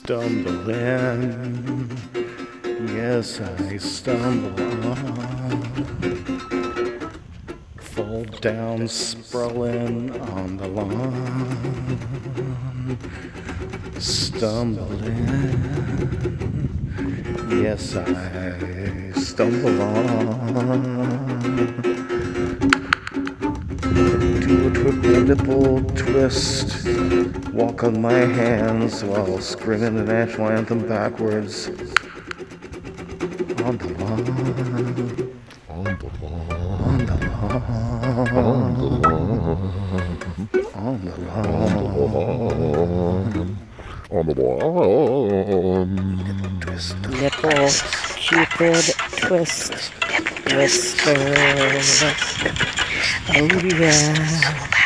Stumble in, yes, I stumble on. Fall down, sprawling on the lawn. Stumble in, yes, I stumble on. Do a triple nipple twist, walk on my hands while screaming the national anthem backwards. On the lawn, On the lawn, on the lawn, on the lawn, on the lawn, on the lawn. twist, Nipple Cupid twist whisper. Oh yeah.